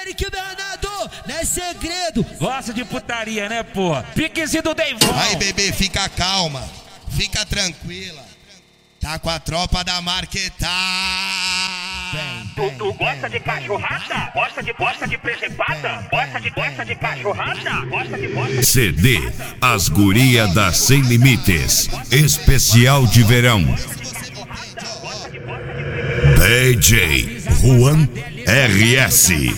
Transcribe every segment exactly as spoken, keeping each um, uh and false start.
Eric Bernardo, não é segredo. Gosta de putaria, né, porra? Piquezinho do Deivão. Aí, bebê, fica calma, fica tranquila. Tá com a tropa da Marquetá. Tu, tu gosta de cachorrada? Gosta de gosta de presepada? Gosta de gosta de cachorrada? Gosta de gosta de... C D As Guria da Sem Limites, especial de verão. D J Juan R S.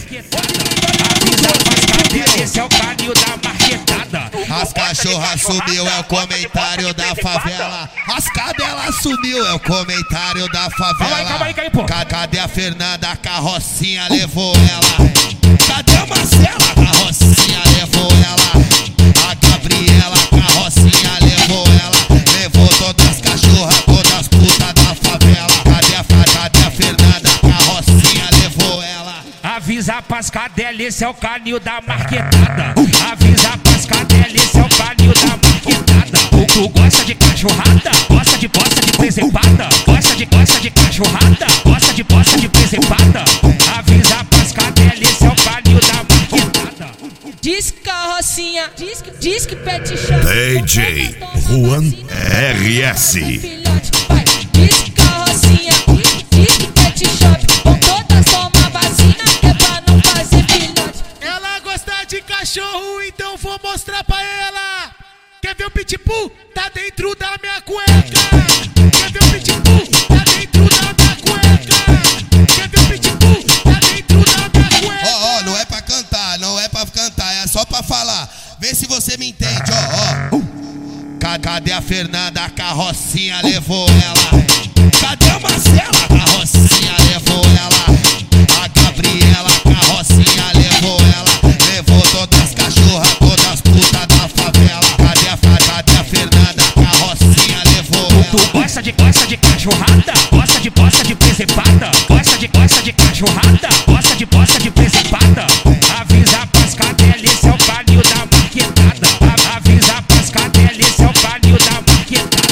Esse é o carinho da marquetada. As cachorras sumiu, é o comentário da favela. As cadelas sumiu, é o comentário da favela. Calma aí, calma aí, calma aí, pô. Cadê a Fernanda? A carrocinha levou ela. Cadê a Marcela? A carrocinha levou ela. A Gabriela, a carrocinha levou ela. Levou todas as cachorras, todas as putas da favela. Cadê a, cadê a Fernanda? A carrocinha levou ela. Avisa pras cadelas, esse é o canil da marquetada. Avisa pras cadelas, esse é o canil da marquetada. Tu, tu gosta de cachorrada? Gosta de gosta de presepada? Gosta de gosta de cachorrada? Gosta de gosta de presepada? Avisa pras cadelas, esse é o canil da marquetada. Diz que carrocinha, diz que, diz que pet shop. D J Juan R S. Vai, diz que carrocinha, diz, diz que pet shop. Com todas toma vacina, que é pra não fazer filhote. Ela gosta de cachorro, então vou mostrar pra ela. Quer ver o pitbull? Tá dentro da minha cueca. Quer ver o pitbull? Tá dentro da minha cueca. Quer ver o pitbull? Tá dentro da minha cueca. Ó, ó, não é pra cantar, não é pra cantar, é só pra falar. Vê se você me entende, ó, ó. Cadê a Fernanda? A carrocinha levou ela. Cadê a Marcela? A carrocinha levou ela. A Gabriela, a carrocinha levou ela. Levou todas as cachorras, todas as putas da favela. Cadê a, cadê a Fernanda? A carrocinha levou ela. Tu gosta de gosta de cachorrada? Gosta de gosta de presepada? Gosta de gosta de cachorrada? Gosta de gosta de presepada? Avisa pras cadelas, esse é o canil da marquetada. Avisa pras cadelas, esse é o canil da marquetada.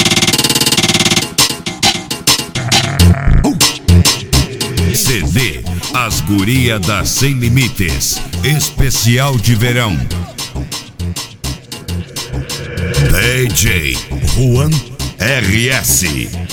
C D As Guria da Sem Limites, especial de verão. D J Juan R S.